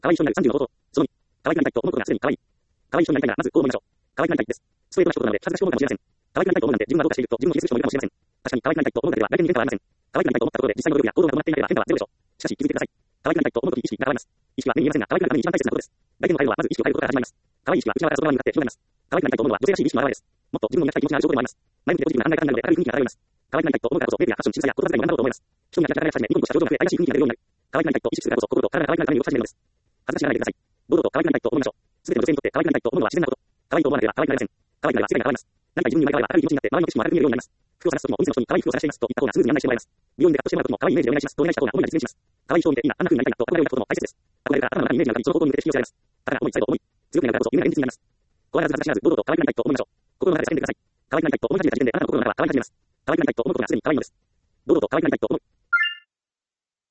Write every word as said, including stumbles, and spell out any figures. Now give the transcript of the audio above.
可愛い人になるさんじゅうの冒頭。そのに、可愛くなりたいと思うことがすでに可愛い。可愛い人になりたいなら、まずこう思いましょう。可愛くなりたいです。ストレートな一言なので、恥ずかしく思うかもしれません。可愛くなりたいと思うなんて自分がどうかしていると自分を傷つける人もいるかもしれません。確かに可愛くなりたいと思うだけでは来年に変化はありません。可愛くなりたいと思ったところで実際の努力や行動が伴っていなければ変化はゼロでしょう。しかし気づいてください。可愛くなりたいと思うとき意識が変わります。意識は目に見えませんが、可愛くなるために一番大切なことです。大体の態度はまず意識を変えることから始まります。可愛い意識は内側から外側に向かって広がります。可愛くなりたいと思うのは女性らしい意識の表れです。もっと自分を磨きたい気持ちがある証拠でもあります。前向きでポジティブな考え方になるので明るい雰囲気が漂います。可愛くなりたいと思うからこそメイクやファッション、仕草や言葉遣いも学んだと思います。人にはキャラクターが始め、ニコニコした表情が増え、愛らしい雰囲気が出るようになる。可愛くなりたいと意識するからこそ心と体が可愛くなるために動き始めるのです。恥ずかしがらないでください。堂々と可愛くなりたいと思いましょう。すべての女性にとって可愛くなりたいと思うのは自然なこと。可愛いと思わなければ可愛くなりません。可愛くなれば世界が変わります。何か自分に生まれ変われば明るい気持ちになって周りの景色も明るく見えるようになります。服を探すときもお店の人に可愛い服を探していますと言った方がスムーズに案内してもらえます。美容院でカットしてもらうときも可愛いイメージでお願いしますとお願いした方が大いなり実現します。可愛い人を見て今あんな風になりたいなと憧れを抱くことも大切です。憧れるから頭の中にイメージが浮かびその方向に向けて引き寄せられます。頭が重い、最後重い。強くなるからこそ夢が現実になります。怖がらず恥ずかしがらず堂々と可愛くなりたいと思いましょう。